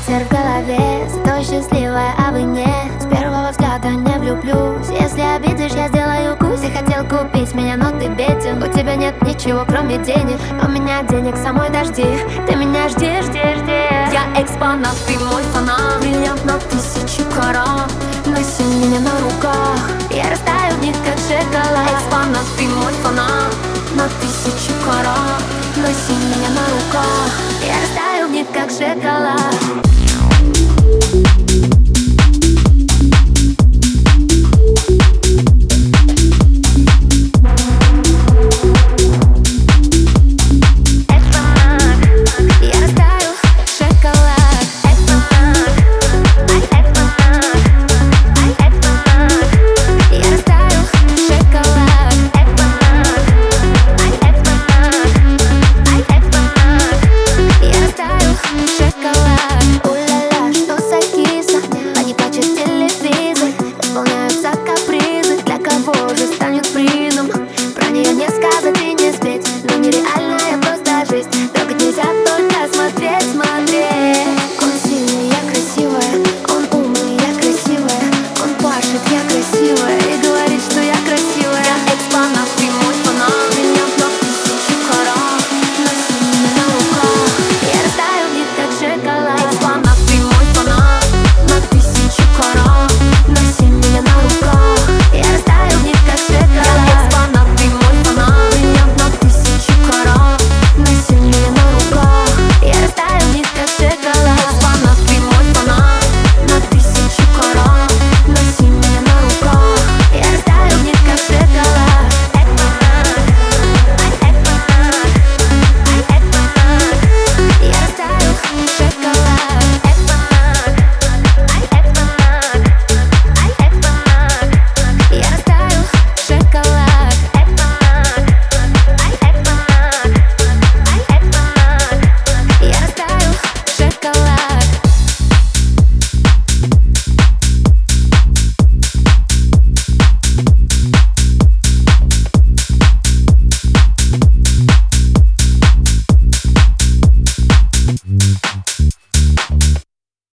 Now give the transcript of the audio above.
ветер в голове, зато счастливая, а вы не. С первого взгляда не влюблюсь. Если обидишь, я сделаю кусь. Ты хотел купить меня, но ты беден. У тебя нет ничего, кроме денег. У меня денег самой дожди. Ты меня жди, жди, жди. Я экспонат, ты мой фанат. Бриллиант на 1000 карат. Носи меня на руках, я растаю в них, как шоколад. Экспонат, ты мой фанат. На 1000 карат. Носи меня на руках, я растаю в них, как шоколад.